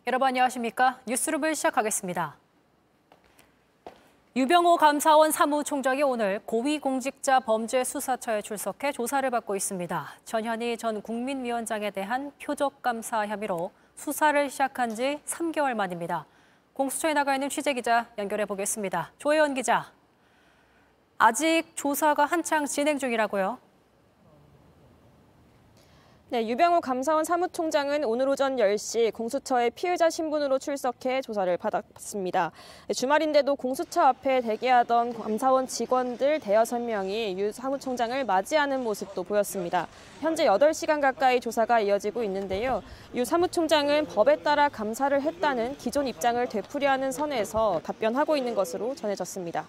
여러분 안녕하십니까? 뉴스룸을 시작하겠습니다. 유병호 감사원 사무총장이 오늘 고위공직자 범죄수사처에 출석해 조사를 받고 있습니다. 전현희 전 국민위원장에 대한 표적감사 혐의로 수사를 시작한 지 3개월 만입니다. 공수처에 나가 있는 취재기자 연결해 보겠습니다. 조혜연 기자. 아직 조사가 한창 진행 중이라고요? 네, 유병호 감사원 사무총장은 오늘 오전 10시 공수처에 피의자 신분으로 출석해 조사를 받았습니다. 주말인데도 공수처 앞에 대기하던 감사원 직원들 대여섯 명이 유 사무총장을 맞이하는 모습도 보였습니다. 현재 8시간 가까이 조사가 이어지고 있는데요. 유 사무총장은 법에 따라 감사를 했다는 기존 입장을 되풀이하는 선에서 답변하고 있는 것으로 전해졌습니다.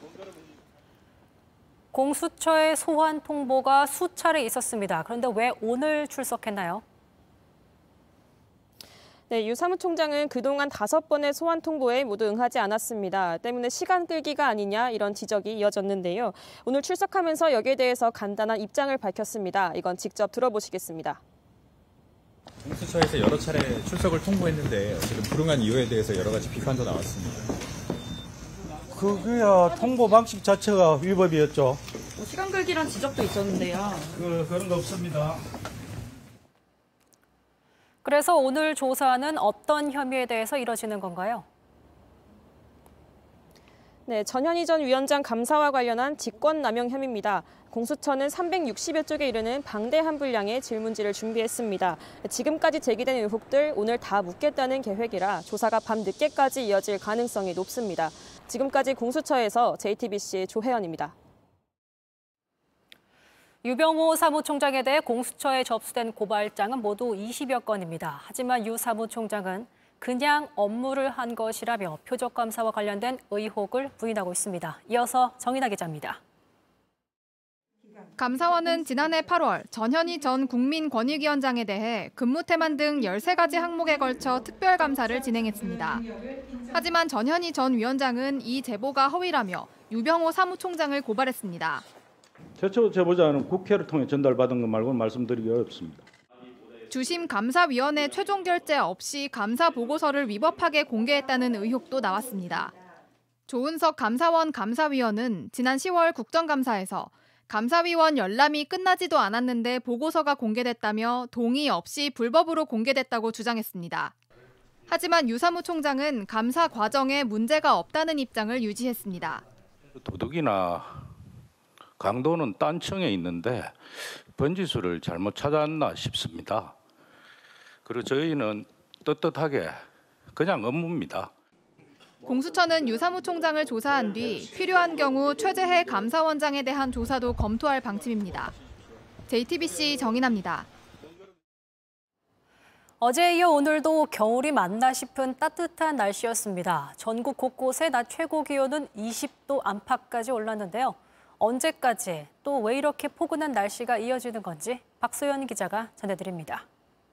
공수처의 소환 통보가 수차례 있었습니다. 그런데 왜 오늘 출석했나요? 네, 유 사무총장은 그동안 5번의 소환 통보에 모두 응하지 않았습니다. 때문에 시간 끌기가 아니냐 이런 지적이 이어졌는데요. 오늘 출석하면서 여기에 대해서 간단한 입장을 밝혔습니다. 이건 직접 들어보시겠습니다. 공수처에서 여러 차례 출석을 통보했는데 지금 불응한 이유에 대해서 여러 가지 비판도 나왔습니다. 그게야 통보 방식 자체가 위법이었죠. 시간 끌기란 지적도 있었는데요. 그런 거 없습니다. 그래서 오늘 조사는 어떤 혐의에 대해서 이뤄지는 건가요? 네, 전현희 전 위원장 감사와 관련한 직권남용 혐의입니다. 공수처는 360여 쪽에 이르는 방대한 분량의 질문지를 준비했습니다. 지금까지 제기된 의혹들 오늘 다 묻겠다는 계획이라 조사가 밤늦게까지 이어질 가능성이 높습니다. 지금까지 공수처에서 JTBC 조혜연입니다. 유병호 사무총장에 대해 공수처에 접수된 고발장은 모두 20여 건입니다. 하지만 유 사무총장은 그냥 업무를 한 것이라며 표적감사와 관련된 의혹을 부인하고 있습니다. 이어서 정인아 기자입니다. 감사원은 지난해 8월 전현희 전 국민권익위원장에 대해 근무 태만 등 13가지 항목에 걸쳐 특별감사를 진행했습니다. 하지만 전현희 전 위원장은 이 제보가 허위라며 유병호 사무총장을 고발했습니다. 최초 제보자는 국회를 통해 전달받은 것 말고는 말씀드리기 어렵습니다. 주심 감사위원회 최종 결재 없이 감사 보고서를 위법하게 공개했다는 의혹도 나왔습니다. 조은석 감사원 감사위원은 지난 10월 국정감사에서 감사위원 열람이 끝나지도 않았는데 보고서가 공개됐다며 동의 없이 불법으로 공개됐다고 주장했습니다. 하지만 유 사무총장은 감사 과정에 문제가 없다는 입장을 유지했습니다. 도둑이나 강도는 딴 층에 있는데 번지수를 잘못 찾았나 싶습니다. 그리고 저희는 떳떳하게 그냥 업무입니다. 공수처는 유 사무총장을 조사한 뒤 필요한 경우 최재해 감사원장에 대한 조사도 검토할 방침입니다. JTBC 정인아입니다. 어제에 이어 오늘도 겨울이 맞나 싶은 따뜻한 날씨였습니다. 전국 곳곳의 낮 최고 기온은 20도 안팎까지 올랐는데요. 언제까지 또 왜 이렇게 포근한 날씨가 이어지는 건지 박소연 기자가 전해드립니다.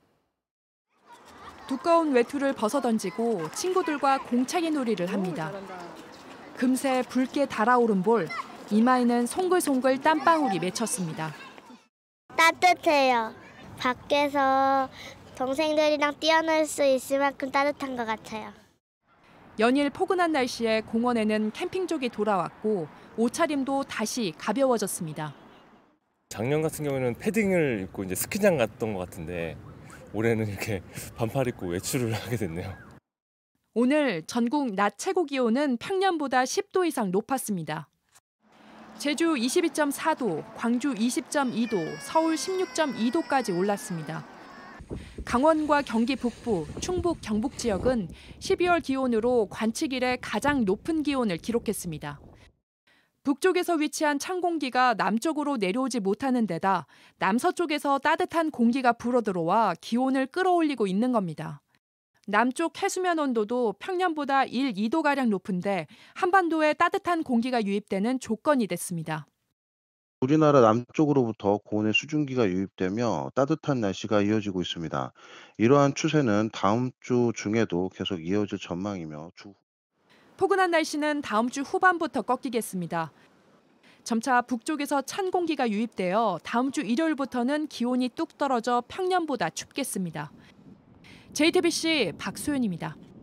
두꺼운 외투를 벗어던지고 친구들과 공차기 놀이를 합니다. 금세 붉게 달아오른 볼, 이마에는 송글송글 땀방울이 맺혔습니다. 따뜻해요. 밖에서 동생들이랑 뛰어놀 수 있을 만큼 따뜻한 것 같아요. 연일 포근한 날씨에 공원에는 캠핑족이 돌아왔고 옷차림도 다시 가벼워졌습니다. 작년 같은 경우에는 패딩을 입고 이제 스키장 갔던 것 같은데 올해는 이렇게 반팔 입고 외출을 하게 됐네요. 오늘 전국 낮 최고 기온은 평년보다 10도 이상 높았습니다. 제주 22.4도, 광주 20.2도, 서울 16.2도까지 올랐습니다. 강원과 경기 북부, 충북, 경북 지역은 12월 기온으로 관측 이래 가장 높은 기온을 기록했습니다. 북쪽에서 위치한 찬 공기가 남쪽으로 내려오지 못하는 데다 남서쪽에서 따뜻한 공기가 불어들어와 기온을 끌어올리고 있는 겁니다. 남쪽 해수면 온도도 평년보다 1, 2도가량 높은데 한반도에 따뜻한 공기가 유입되는 조건이 됐습니다. 우리나라 남쪽으로부터 고온의 수증기가 유입되며 따뜻한 날씨가 이어지고 있습니다. 이러한 추세는 다음 주 중에도 계속 이어질 전망이며 포근한 날씨는 다음 주 후반부터 꺾이겠습니다. 점차 북쪽에서 찬 공기가 유입되어 다음 주 일요일부터는 기온이 뚝 떨어져 평년보다 춥겠습니다. JTBC 박소연입니다.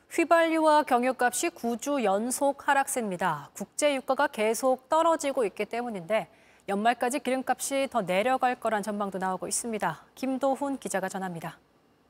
휘발유와 경유값이 9주 연속 하락세입니다. 국제 유가가 계속 떨어지고 있기 때문인데 연말까지 기름값이 더 내려갈 거란 전망도 나오고 있습니다. 김도훈 기자가 전합니다.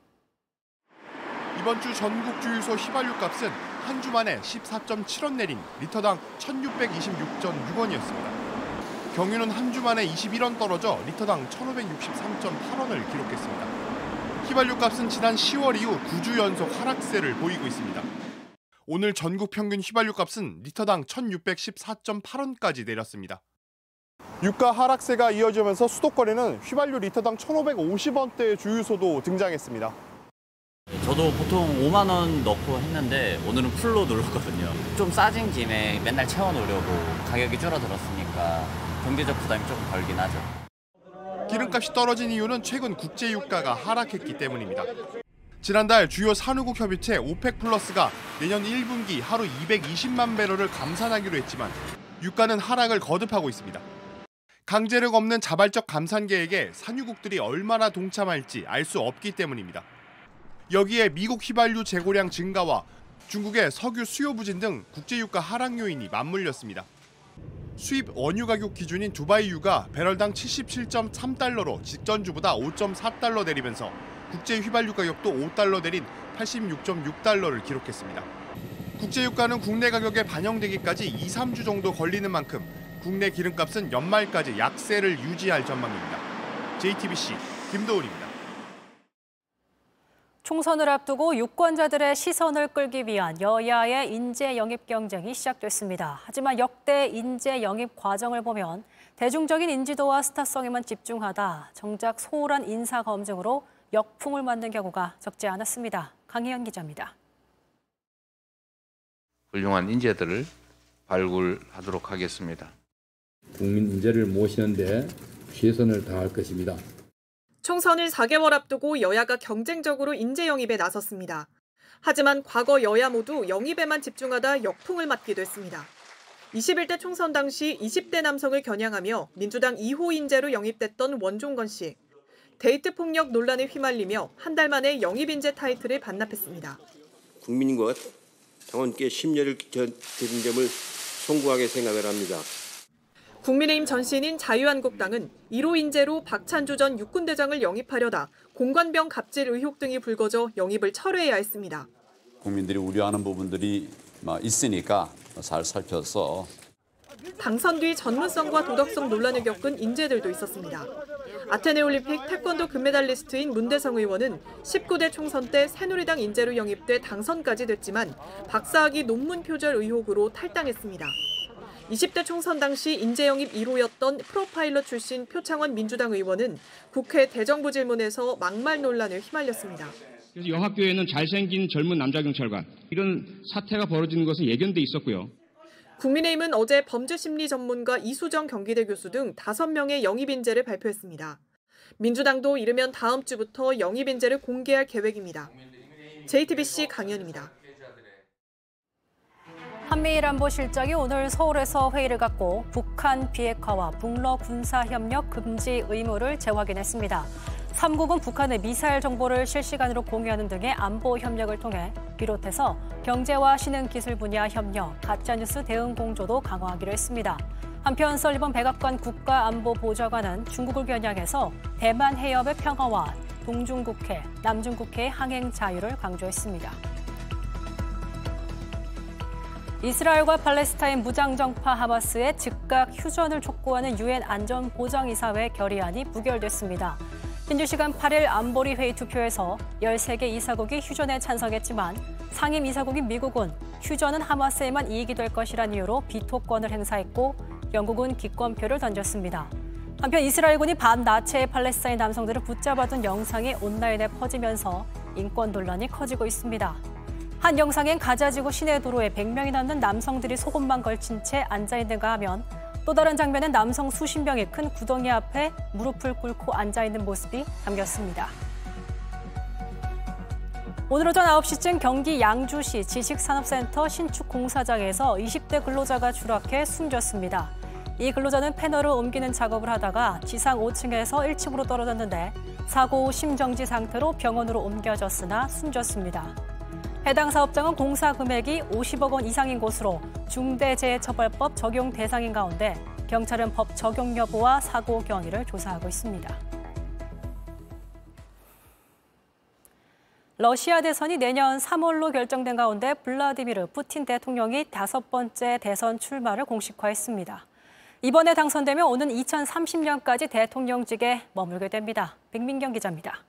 이번 주 전국 주유소 휘발유 값은 한 주 만에 14.7원 내린 리터당 1,626.6원이었습니다. 경유는 한 주 만에 21원 떨어져 리터당 1,563.8원을 기록했습니다. 휘발유 값은 지난 10월 이후 9주 연속 하락세를 보이고 있습니다. 오늘 전국 평균 휘발유 값은 리터당 1,614.8원까지 내렸습니다. 유가 하락세가 이어지면서 수도권에는 휘발유 리터당 1,550원대의 주유소도 등장했습니다. 저도 보통 5만 원 넣고 했는데 오늘은 풀로 눌렀거든요. 좀 싸진 김에 맨날 채워놓으려고 가격이 줄어들었으니까 경제적 부담이 조금 덜긴 하죠. 기름값이 떨어진 이유는 최근 국제 유가가 하락했기 때문입니다. 지난달 주요 산유국 협의체 오펙 플러스가 내년 1분기 하루 220만 배럴을 감산하기로 했지만 유가는 하락을 거듭하고 있습니다. 강제력 없는 자발적 감산 계획에 산유국들이 얼마나 동참할지 알 수 없기 때문입니다. 여기에 미국 휘발유 재고량 증가와 중국의 석유 수요 부진 등 국제유가 하락 요인이 맞물렸습니다. 수입 원유 가격 기준인 두바이유가 배럴당 77.3달러로 직전주보다 5.4달러 내리면서 국제 휘발유 가격도 5달러 내린 86.6달러를 기록했습니다. 국제유가는 국내 가격에 반영되기까지 2-3주 정도 걸리는 만큼 국내 기름값은 연말까지 약세를 유지할 전망입니다. JTBC 김도훈입니다. 총선을 앞두고 유권자들의 시선을 끌기 위한 여야의 인재 영입 경쟁이 시작됐습니다. 하지만 역대 인재 영입 과정을 보면 대중적인 인지도와 스타성에만 집중하다 정작 소홀한 인사 검증으로 역풍을 맞는 경우가 적지 않았습니다. 강희연 기자입니다. 훌륭한 인재들을 발굴하도록 하겠습니다. 국민 인재를 모시는 데 최선을 다할 것입니다. 총선을 4개월 앞두고 여야가 경쟁적으로 인재 영입에 나섰습니다. 하지만 과거 여야 모두 영입에만 집중하다 역풍을 맞기도 했습니다. 21대 총선 당시 20대 남성을 겨냥하며 민주당 2호 인재로 영입됐던 원종건 씨. 데이트 폭력 논란에 휘말리며 한 달 만에 영입 인재 타이틀을 반납했습니다. 국민과 당원께 심려를 드린 점을 송구하게 생각을 합니다. 국민의힘 전신인 자유한국당은 1호 인재로 박찬주 전 육군대장을 영입하려다 공관병 갑질 의혹 등이 불거져 영입을 철회해야 했습니다. 국민들이 우려하는 부분들이 있으니까 잘 살펴서. 당선 뒤 전문성과 도덕성 논란을 겪은 인재들도 있었습니다. 아테네 올림픽 태권도 금메달리스트인 문대성 의원은 19대 총선 때 새누리당 인재로 영입돼 당선까지 됐지만 박사학위 논문 표절 의혹으로 탈당했습니다. 20대 총선 당시 인재 영입 1호였던 프로파일러 출신 표창원 민주당 의원은 국회 대정부 질문에서 막말 논란을 휘말렸습니다. 그래서 영학교에는 잘생긴 젊은 남자 경찰관 이런 사태가 벌어지는 것은 예견돼 있었고요. 국민의힘은 어제 범죄심리 전문가 이수정 경기대 교수 등 5명의 영입 인재를 발표했습니다. 민주당도 이르면 다음 주부터 영입 인재를 공개할 계획입니다. JTBC 강연입니다. 한미일안보실장이 오늘 서울에서 회의를 갖고 북한 비핵화와 북러 군사협력 금지 의무를 재확인했습니다. 3국은 북한의 미사일 정보를 실시간으로 공유하는 등의 안보 협력을 통해 비롯해서 경제와 신흥기술 분야 협력, 가짜뉴스 대응 공조도 강화하기로 했습니다. 한편 설리번 백악관 국가안보보좌관은 중국을 겨냥해서 대만 해협의 평화와 동중국해, 남중국해의 항행 자유를 강조했습니다. 이스라엘과 팔레스타인 무장정파 하마스의 즉각 휴전을 촉구하는 유엔 안전보장이사회 결의안이 부결됐습니다. 현지 시간 8일 안보리 회의 투표에서 13개 이사국이 휴전에 찬성했지만 상임 이사국인 미국은 휴전은 하마스에만 이익이 될 것이란 이유로 비토권을 행사했고 영국은 기권표를 던졌습니다. 한편 이스라엘군이 반나체의 팔레스타인 남성들을 붙잡아둔 영상이 온라인에 퍼지면서 인권 논란이 커지고 있습니다. 한 영상엔 가자지구 시내 도로에 100명이 넘는 남성들이 속옷만 걸친 채 앉아있는가 하면 또 다른 장면엔 남성 수십 명이 큰 구덩이 앞에 무릎을 꿇고 앉아있는 모습이 담겼습니다. 오늘 오전 9시쯤 경기 양주시 지식산업센터 신축 공사장에서 20대 근로자가 추락해 숨졌습니다. 이 근로자는 패널을 옮기는 작업을 하다가 지상 5층에서 1층으로 떨어졌는데 사고 후 심정지 상태로 병원으로 옮겨졌으나 숨졌습니다. 해당 사업장은 공사 금액이 50억 원 이상인 곳으로 중대재해처벌법 적용 대상인 가운데 경찰은 법 적용 여부와 사고 경위를 조사하고 있습니다. 러시아 대선이 내년 3월로 결정된 가운데 블라디미르 푸틴 대통령이 5번째 대선 출마를 공식화했습니다. 이번에 당선되면 오는 2030년까지 대통령직에 머물게 됩니다. 백민경 기자입니다.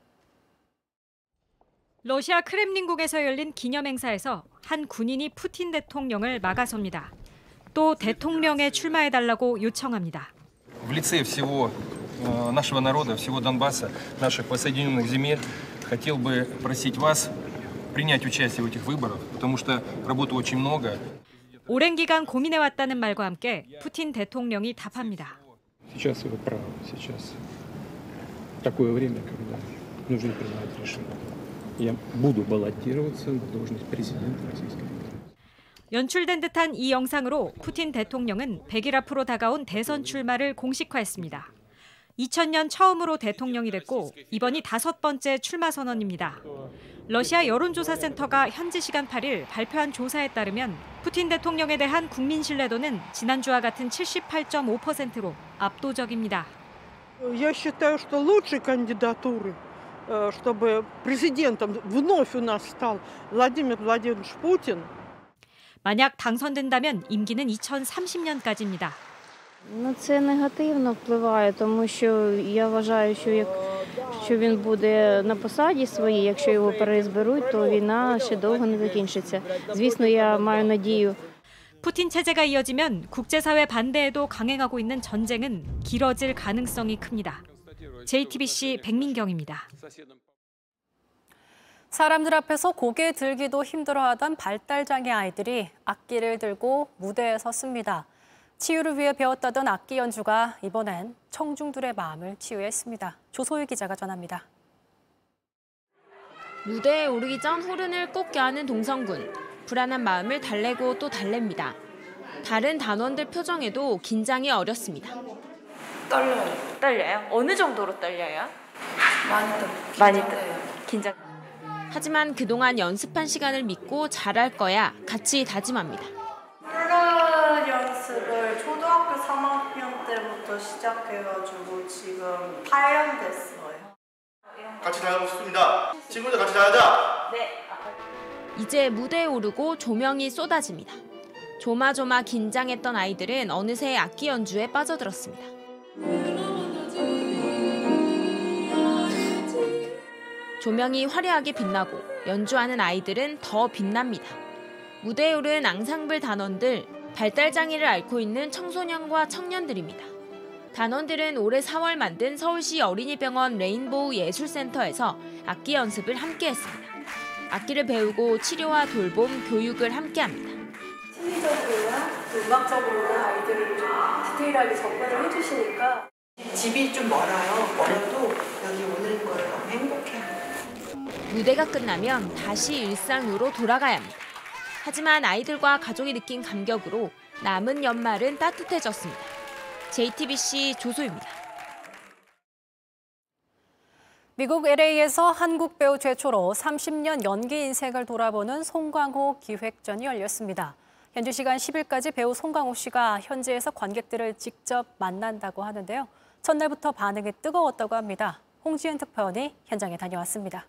러시아 크렘린궁에서 열린 기념행사에서 한 군인이 푸틴 대통령을 막아섭니다. 또 대통령에 출마해달라고 요청합니다. В лице всего нашего народа, всего Донбасса, наших воссоединенных земель, хотел бы просить вас принять участие в этих выборах, потому что работы очень много. 오랜 기간 고민해왔다는 말과 함께 푸틴 대통령이 답합니다. Сейчас вы правы, сейчас такое время, когда нужно принимать решение. Я буду баллотироваться на должность президента Российской Федерации. 연출된 듯한 이 영상으로 푸틴 대통령은 100일 앞으로 다가온 대선 출마를 공식화했습니다. 2000년 처음으로 대통령이 됐고 이번이 5번째 출마 선언입니다. 러시아 여론조사센터가 현지 시간 8일 발표한 조사에 따르면 푸틴 대통령에 대한 국민 신뢰도는 지난주와 같은 78.5%로 압도적입니다. Я считаю, что лучшей кандидатурой, чтобы президентом вновь у нас стал Владимир Владимирович Путин. 만약 당선된다면 임기는 2030년까지입니다. Це негативно впливає, тому що я вважаю, що він буде на посаді своїй, якщо його переізберуть, то війна ще довго не закінчиться. Звісно, я маю надію. 푸틴 체제가 이어지면 국제사회 반대에도 강행하고 있는 전쟁은 길어질 가능성이 큽니다. JTBC 백민경입니다. 사람들 앞에서 고개 들기도 힘들어하던 발달장애 아이들이 악기를 들고 무대에 섰습니다. 치유를 위해 배웠다던 악기 연주가 이번엔 청중들의 마음을 치유했습니다. 조소희 기자가 전합니다. 무대에 오르기 전 호른을 꼭 껴안은 동성군. 불안한 마음을 달래고 또 달랩니다. 다른 단원들 표정에도 긴장이 어렸습니다. 떨려요? 어느 정도로 떨려요? 많이 떨려요. 긴장. 하지만 그동안 연습한 시간을 믿고 잘할 거야 같이 다짐합니다. 플룻 연습을 초등학교 3학년 때부터 시작해가지고 지금 8년 됐어요. 같이 다니고 싶습니다. 친구들 같이 다니자. 네. 이제 무대에 오르고 조명이 쏟아집니다. 조마조마 긴장했던 아이들은 어느새 악기 연주에 빠져들었습니다. 조명이 화려하게 빛나고 연주하는 아이들은 더 빛납니다. 무대에 오른 앙상블 단원들, 발달장애를 앓고 있는 청소년과 청년들입니다. 단원들은 올해 4월 만든 서울시 어린이병원 레인보우 예술센터에서 악기 연습을 함께 했습니다. 악기를 배우고 치료와 돌봄, 교육을 함께합니다. 심리적으로나 음악적으로나 아이들을 좀 디테일하게 접근을 해주시니까 집이 좀 멀어도 여기 오는 걸 너무 행복해합니다. 무대가 끝나면 다시 일상으로 돌아가야 합니다. 하지만 아이들과 가족이 느낀 감격으로 남은 연말은 따뜻해졌습니다. JTBC 조소입니다. 미국 LA에서 한국 배우 최초로 30년 연기 인생을 돌아보는 송강호 기획전이 열렸습니다. 현지 시간 10일까지 배우 송강호 씨가 현지에서 관객들을 직접 만난다고 하는데요. 첫날부터 반응이 뜨거웠다고 합니다. 홍지은 특파원이 현장에 다녀왔습니다.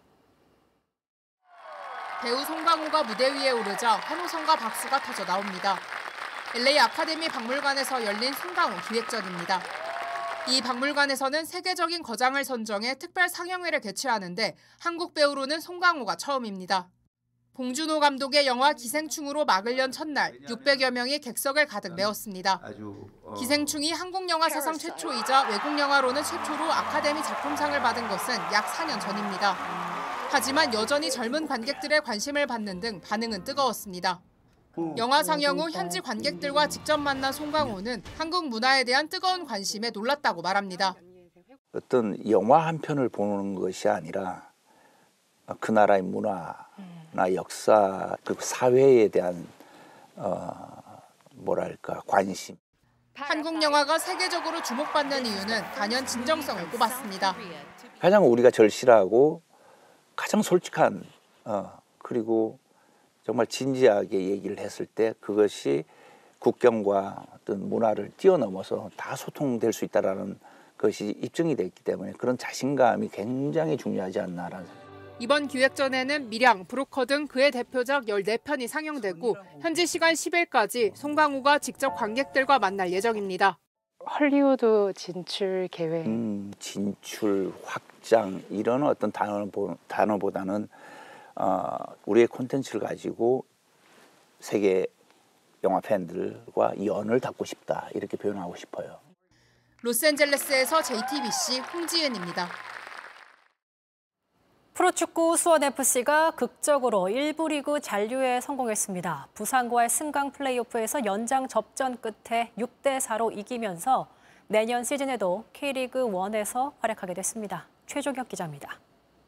배우 송강호가 무대 위에 오르자 환호성과 박수가 터져 나옵니다. LA 아카데미 박물관에서 열린 송강호 기획전입니다. 이 박물관에서는 세계적인 거장을 선정해 특별 상영회를 개최하는데 한국 배우로는 송강호가 처음입니다. 봉준호 감독의 영화 기생충으로 막을 연 첫날 600여 명이 객석을 가득 메웠습니다. 기생충이 한국 영화 사상 최초이자 외국 영화로는 최초로 아카데미 작품상을 받은 것은 약 4년 전입니다. 하지만 여전히 젊은 관객들의 관심을 받는 등 반응은 뜨거웠습니다. 영화 상영 후 현지 관객들과 직접 만난 송강호는 한국 문화에 대한 뜨거운 관심에 놀랐다고 말합니다. 어떤 영화 한 편을 보는 것이 아니라 그 나라의 문화나 역사 그리고 사회에 대한 관심. 한국 영화가 세계적으로 주목받는 이유는 단연 진정성을 꼽았습니다. 가장 우리가 절실하고 가장 솔직한 그리고 정말 진지하게 얘기를 했을 때 그것이 국경과 어떤 문화를 뛰어넘어서 다 소통될 수 있다는 것이 입증이 됐기 때문에 그런 자신감이 굉장히 중요하지 않나라는 생각입니다. 이번 기획전에는 밀양, 브로커 등 그의 대표작 14편이 상영되고 현지 시간 10일까지 송강호가 직접 관객들과 만날 예정입니다. 헐리우드 진출 계획. 진출, 확장 이런 어떤 단어보다는 우리의 콘텐츠를 가지고 세계 영화 팬들과 연을 닫고 싶다 이렇게 표현하고 싶어요. 로스앤젤레스에서 JTBC 홍지은입니다. 프로축구 수원FC가 극적으로 1부 리그 잔류에 성공했습니다. 부산과의 승강 플레이오프에서 연장 접전 끝에 6대4로 이기면서 내년 시즌에도 K리그 1에서 활약하게 됐습니다. 최종혁 기자입니다.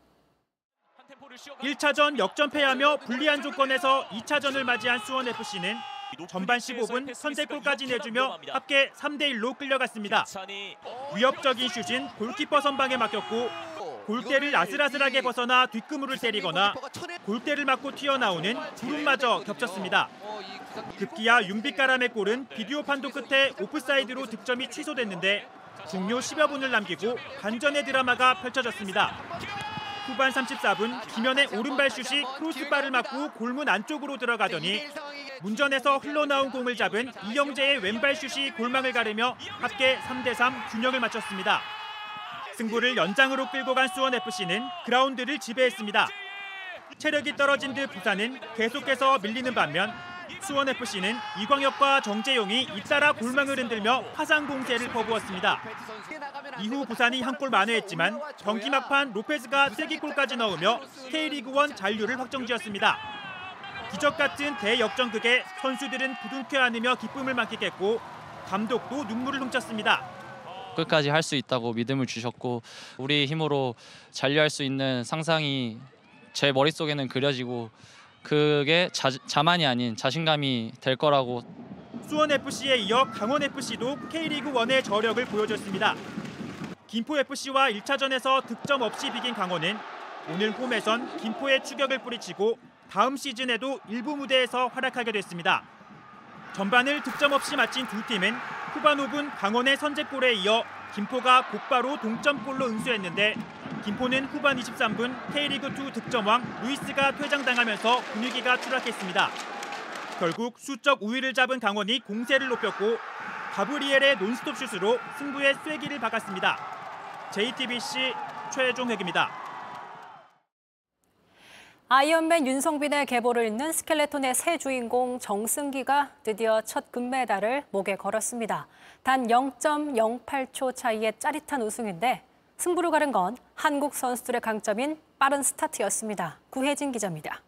1차전 역전패하며 불리한 조건에서 2차전을 맞이한 수원FC는 전반 15분 선제골까지 내주며 합계 3대1로 끌려갔습니다. 위협적인 슛은 골키퍼 선방에 막혔고 골대를 아슬아슬하게 벗어나 뒷그물을 때리거나 골대를 맞고 튀어나오는 구름마저 겹쳤습니다. 급기야 윤빛가람의 골은 비디오 판도 끝에 오프사이드로 득점이 취소됐는데 종료 10여 분을 남기고 반전의 드라마가 펼쳐졌습니다. 후반 34분 김현의 오른발 슛이 크로스바를 맞고 골문 안쪽으로 들어가더니 문전에서 흘러나온 공을 잡은 이영재의 왼발 슛이 골망을 가르며 합계 3대3 균형을 맞췄습니다. 승부를 연장으로 끌고 간 수원FC는 그라운드를 지배했습니다. 체력이 떨어진 듯 부산은 계속해서 밀리는 반면 수원FC는 이광혁과 정재용이 잇따라 골망을 흔들며 파상 공세를 퍼부었습니다. 이후 부산이 한 골 만회했지만 경기 막판 로페즈가 쐐기골까지 넣으며 K리그1 잔류를 확정지었습니다. 기적 같은 대역전극에 선수들은 부둥켜 안으며 기쁨을 만끽했고 감독도 눈물을 훔쳤습니다. 끝까지 할 수 있다고 믿음을 주셨고 우리 힘으로 잔류할 수 있는 상상이 제 머릿속에는 그려지고 그게 자만이 아닌 자신감이 될 거라고. 수원FC에 이어 강원FC도 K리그1의 저력을 보여줬습니다. 김포FC와 1차전에서 득점 없이 비긴 강원은 오늘 홈에선 김포의 추격을 뿌리치고 다음 시즌에도 일부 무대에서 활약하게 됐습니다. 전반을 득점 없이 마친 두 팀은 후반 5분 강원의 선제골에 이어 김포가 곧바로 동점골로 응수했는데 김포는 후반 23분 K리그2 득점왕 루이스가 퇴장당하면서 분위기가 추락했습니다. 결국 수적 우위를 잡은 강원이 공세를 높였고 가브리엘의 논스톱 슛으로 승부의 쐐기를 박았습니다. JTBC 최종혁입니다. 아이언맨 윤성빈의 계보를 잇는 스켈레톤의 새 주인공 정승기가 드디어 첫 금메달을 목에 걸었습니다. 단 0.08초 차이의 짜릿한 우승인데 승부를 가른 건 한국 선수들의 강점인 빠른 스타트였습니다. 구혜진 기자입니다.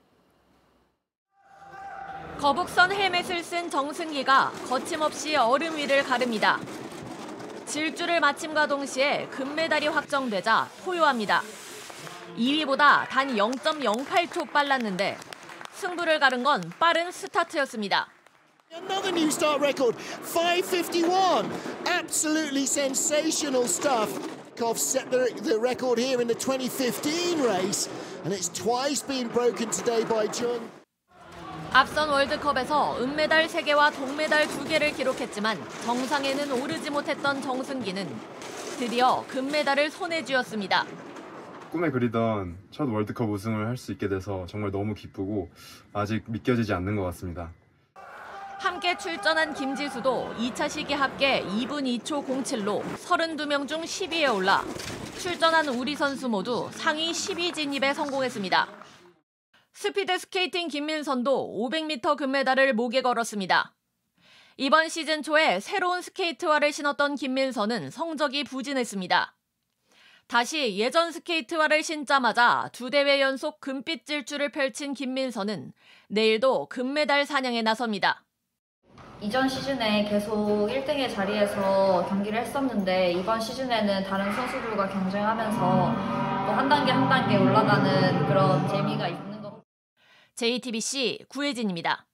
거북선 헬멧을 쓴 정승기가 거침없이 얼음 위를 가릅니다. 질주를 마침과 동시에 금메달이 확정되자 포효합니다. 2위보다 단 0.08초 빨랐는데 승부를 가른 건 빠른 스타트였습니다. Another new start record, 5:51. Absolutely sensational stuff. Kov set the record here in the 2015 race, and it's twice been broken today by Jung. 앞선 월드컵에서 은메달 3개와 동메달 2개를 기록했지만 정상에는 오르지 못했던 정승기는 드디어 금메달을 손에 쥐었습니다. 꿈에 그리던 첫 월드컵 우승을 할 수 있게 돼서 정말 너무 기쁘고 아직 믿겨지지 않는 것 같습니다. 함께 출전한 김지수도 2차 시기 합계 2분 2초 07로 32명 중 10위에 올라 출전한 우리 선수 모두 상위 10위 진입에 성공했습니다. 스피드 스케이팅 김민선도 500m 금메달을 목에 걸었습니다. 이번 시즌 초에 새로운 스케이트화를 신었던 김민선은 성적이 부진했습니다. 다시 예전 스케이트화를 신자마자 2대회 연속 금빛 질주를 펼친 김민선은 내일도 금메달 사냥에 나섭니다. 이전 시즌에 계속 1등의 자리에서 경기를 했었는데 이번 시즌에는 다른 선수들과 경쟁하면서 또 한 단계 한 단계 올라가는 그런 재미가 있는 것 같아요. JTBC 구혜진입니다.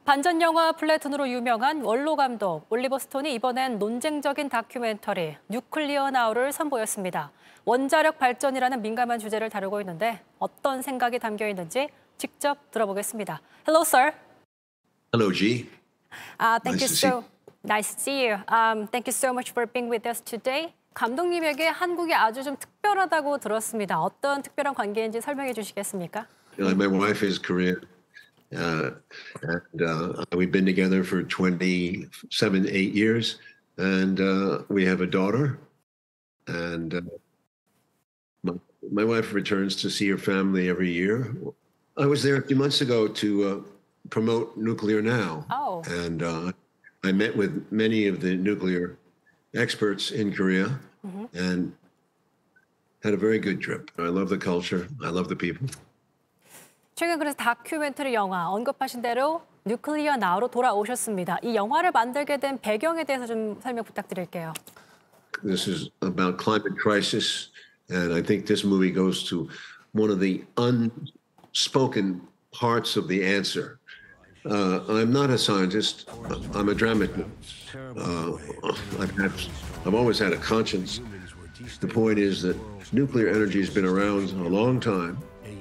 반전 영화 플래툰으로 유명한 원로 감독 올리버 스톤이 이번엔 논쟁적인 다큐멘터리 뉴클리어 나우를 선보였습니다. 원자력 발전이라는 민감한 주제를 다루고 있는데 어떤 생각이 담겨 있는지 직접 들어보겠습니다. Hello, sir. Hello, G. Thank you so nice to see you. Thank you so much for being with us today. 감독님에게 한국이 아주 좀 특별하다고 들었습니다. 어떤 특별한 관계인지 설명해 주시겠습니까? My wife is Korean, and we've been together for 27, 8 years, and we have a daughter. And my wife returns to see her family every year. I was there a few months ago to promote Nuclear Now, and I met with many of the nuclear experts in Korea, and had a very good trip. I love the culture. I love the people. 최근 그래서 다큐멘터리 영화 언급하신 대로 뉴클리어 나우로 돌아오셨습니다. 이 영화를 만들게 된 배경에 대해서 좀 설명 부탁드릴게요. This is about climate crisis, and I think this movie goes to one of the unspoken parts of the answer. I'm not a scientist. I'm a dramatist. I've always had a conscience. The point is that nuclear energy has been around a long time,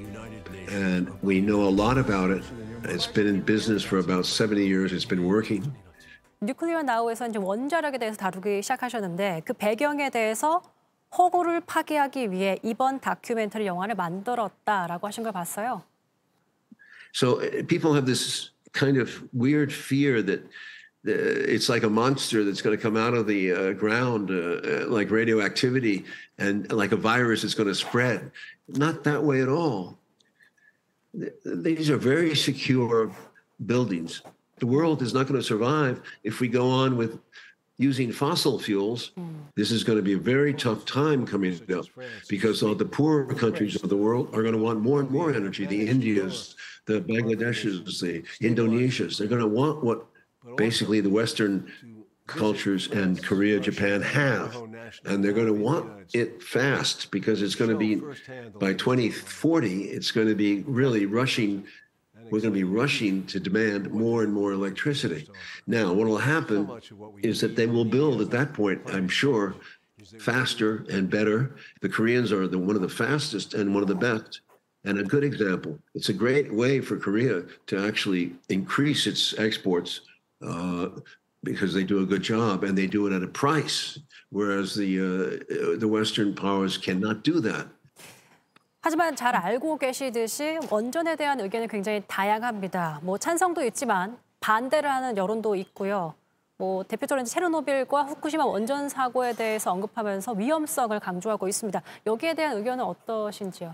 and we know a lot about it. It's been in business for about 70 years. It's been working. 뉴클리어 나우에서 이제 원자력에 대해서 다루기 시작하셨는데 그 배경에 대해서 허구를 파기하기 위해 이번 다큐멘터리 영화를 만들었다라고 하신 걸 봤어요. So people have this kind of weird fear that it's like a monster that's going to come out of the ground, like radioactivity, and like a virus that's going to spread. Not that way at all. These are very secure buildings. The world is not going to survive if we go on with using fossil fuels. This is going to be a very tough time coming up because all the poorer countries of the world are going to want more and more energy. The Indias, the Bangladeshis, the Indonesias, they're going to want what basically the Western cultures and Korea, Japan have. And they're going to want it fast because it's going to be, by 2040, it's going to be really rushing. We're going to be rushing to demand more and more electricity. Now, what will happen is that they will build at that point, I'm sure, faster and better. The Koreans are one of the fastest and one of the best. And a good example, it's a great way for Korea to actually increase its exports because they do a good job and they do it at a price, whereas the Western powers cannot do that. 하지만 잘 알고 계시듯이 원전에 대한 의견은 굉장히 다양합니다. 뭐 찬성도 있지만 반대를 하는 여론도 있고요. 뭐 대표적으로 체르노빌과 후쿠시마 원전 사고에 대해서 언급하면서 위험성을 강조하고 있습니다. 여기에 대한 의견은 어떠신지요?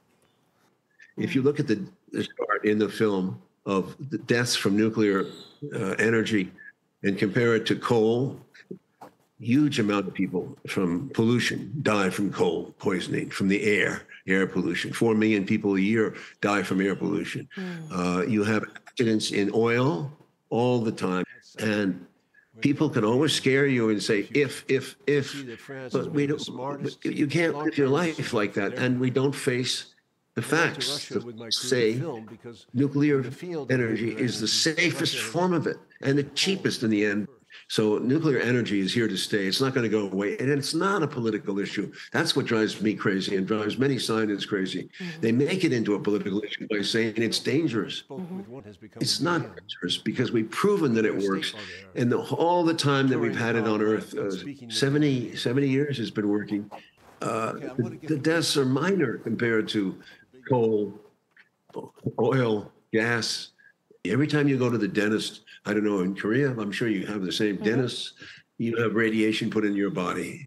If you look at the chart in the film of the deaths from nuclear energy and compare it to coal, huge amount of people from pollution die from coal poisoning, from the air pollution. 4 million people a year die from air pollution. You have accidents in oil all the time. And people can always scare you and say, if, but we don't, you can't live your life like that. And we don't face the facts that say nuclear energy is the safest form of it and the cheapest in the end. So nuclear energy is here to stay. It's not going to go away. And it's not a political issue. That's what drives me crazy and drives many scientists crazy. They make it into a political issue by saying it's dangerous. It's not dangerous because we've proven that it works. And all the time that we've had it on Earth, 70 years it's been working. The deaths are minor compared to coal, oil, gas. Every time you go to the dentist, I don't know, in Korea, I'm sure you have the same dentists, you have radiation put in your body.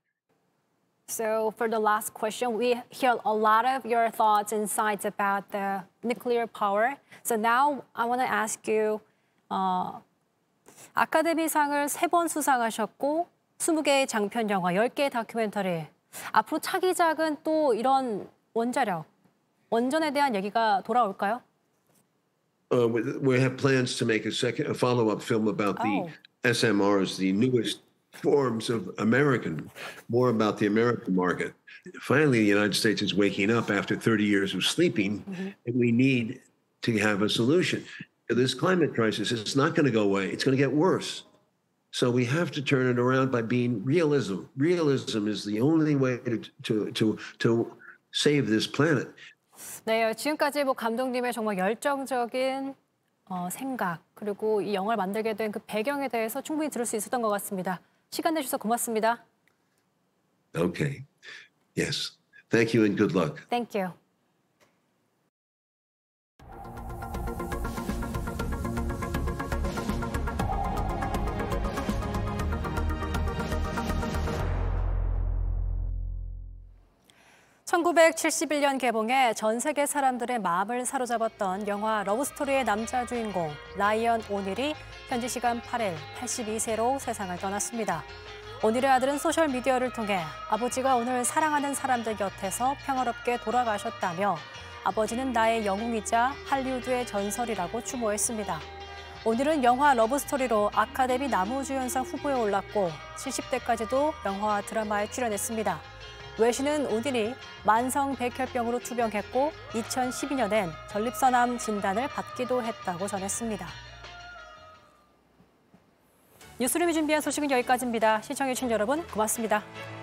So for the last question, we hear a lot of your thoughts and insights about the nuclear power. So now I want to ask you, 아카데미상을 3번 수상하셨고 20개의 장편 영화, 10개의 다큐멘터리. 앞으로 차기작은 또 이런 원자력, 원전에 대한 얘기가 돌아올까요? We have plans to make a follow-up film about the SMRs, the newest forms of more about the American market. Finally, the United States is waking up after 30 years of sleeping, and we need to have a solution. this climate crisis is not going to go away. It's going to get worse. So we have to turn it around by being realism. Realism is the only way to save this planet. 네, 지금까지 감독님의 정말 열정적인 생각 그리고 이 영화를 만들게 된 그 배경에 대해서 충분히 들을 수 있었던 것 같습니다. 시간 내주셔서 고맙습니다. Okay. Yes. Thank you and good luck. Thank you. (1971년) 개봉해 전 세계 사람들의 마음을 사로잡았던 영화 러브스토리의 남자 주인공 라이언 오닐이 현지 시간 8일 82세로 세상을 떠났습니다. 오닐의 아들은 소셜미디어를 통해 아버지가 오늘 사랑하는 사람들 곁에서 평화롭게 돌아가셨다며 아버지는 나의 영웅이자 할리우드의 전설이라고 추모했습니다. 오닐은 영화 러브스토리로 아카데미 남우주연상 후보에 올랐고 70대까지도 영화와 드라마에 출연했습니다. 외신은 오닐이 만성 백혈병으로 투병했고 2012년엔 전립선암 진단을 받기도 했다고 전했습니다. 뉴스룸이 준비한 소식은 여기까지입니다. 시청해주신 여러분 고맙습니다.